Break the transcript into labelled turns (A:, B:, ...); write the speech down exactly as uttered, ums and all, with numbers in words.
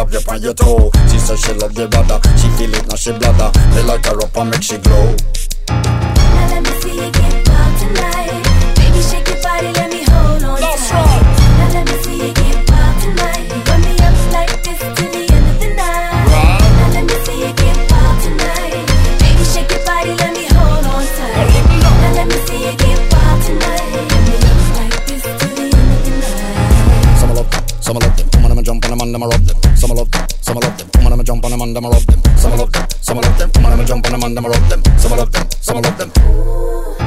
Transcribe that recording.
A: up you on your toe. She said she love the brother, she feel it now she bladder. They like her up and make she glow.
B: Now let me see you get wild tonight. Baby, shake your body, let me hold on tight. Now let me see you get wild tonight. Run me up like this till the end of the night. Now let me see you get wild tonight. Baby, shake your body, let me hold on tight. Now let me see you get wild tonight. Run me up like this till the end of the night.
A: Some love them, some love them. Come on, I'ma jump on them and I'ma rub them. Some love them, some love them. Come on, I'ma jump on them and I'ma rub them. Some love them, some love them. Come on, I'ma jump on them and I'ma rub them. Some love them, some love them.
B: Ooh.